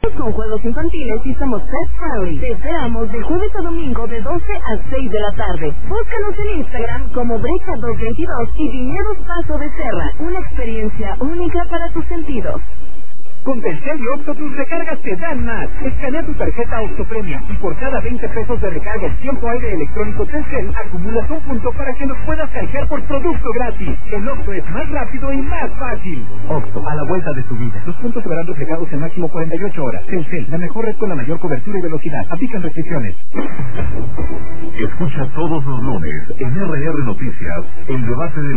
Con juegos infantiles y somos Pet Friendly. Te esperamos de jueves a domingo de 12 a 6 de la tarde. Búscanos en Instagram como Brecha 222 y Viñedos Paso de Serra. Una experiencia única para tus sentidos. Con Telcel y Octo tus recargas te dan más. Escanea tu tarjeta Octo Premia y por cada 20 pesos de recarga en tiempo aire electrónico Telcel acumulas un punto para que nos puedas canjear por producto gratis. El Octo es más rápido y más fácil. Octo, a la vuelta de tu vida. Los puntos se verán reflejados en máximo 48 horas. Telcel, la mejor red con la mayor cobertura y velocidad. Aplican restricciones. Escucha todos los lunes en RR Noticias el debate de